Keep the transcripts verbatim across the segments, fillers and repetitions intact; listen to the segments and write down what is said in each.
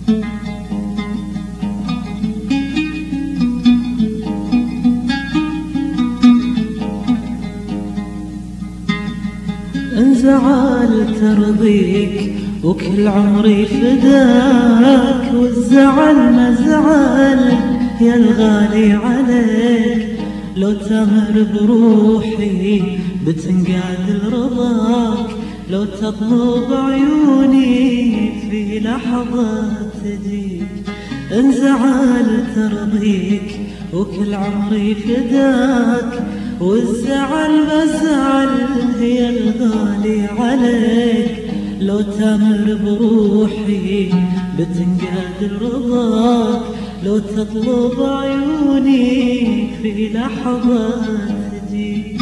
إن زعلت أرضيك وكل عمري فداك، والزعل ما زعل يا الغالي عليك، لو تمر بروحي بتنقاد رضاك، لو تطلب عيوني في لحظة تجيك. إن زعلت أرضيك وكل عمري فداك، والزعل بزعل هي الغالي عليك، لو تمر بروحي بتنقاد رضاك، لو تطلب عيوني في لحظة تجيك.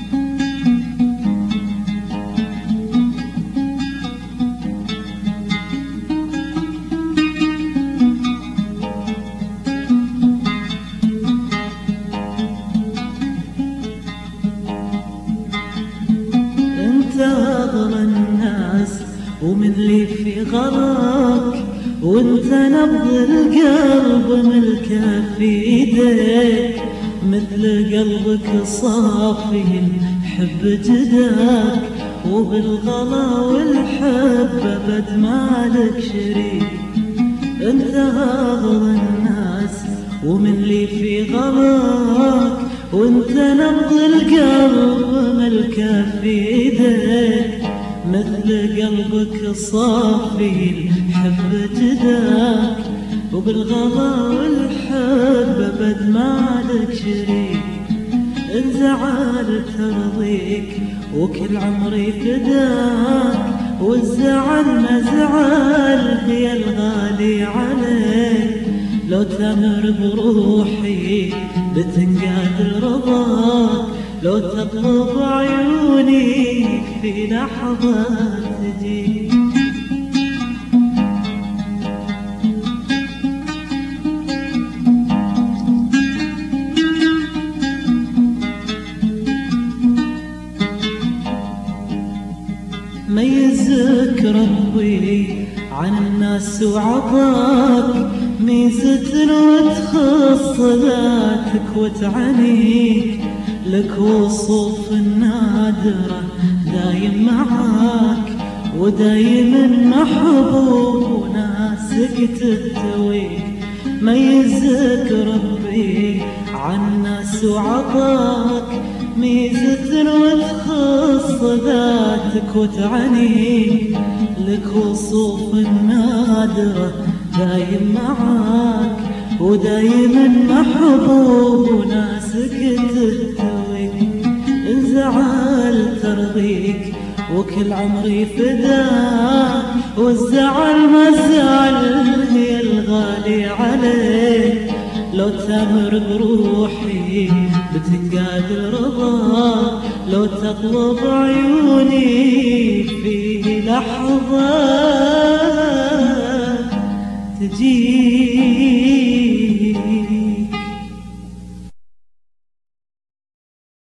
أغلى الناس ومن لي في غراك، وانت نبض القلب ملكه في ايديك، مثل قلبك صافي الحب جداك، وبالغلا والحب ابد مالك شريك. انت اغلى الناس ومن لي في غراك، وانت نبض القلب ملكه في ايديك، مثل قلبك صافي الحب جداك، وبالغلا والحب ابد مالك شريك. إن زعلت أرضيك وكل عمري فداك، والزعل ما زعل هي الغالي عليك، لو تمر بروحي بتنقاد رضاك، لو تطلب عيوني في لحظة تجيك. ميزك ربي عن الناس وعطاك، ميزة وتخص ذاتك وتعنيك، لك وصوف النادرة دايم معاك، ودايم محبوب وناسك تتويك. ميزك ربي عن الناس وعطاك، ميزة وتخص ذاتك وتعنيك، لك وصوف النادرة دايم معاك، ودايم محبوب وناسك تتويك. إن زعلت أرضيك وكل عمري فداك، والزعل ما زعل هي الغالي عليك، لو تمر بروحي بتنقاد رضاك، لو تطلب عيوني في لحظة تجيك.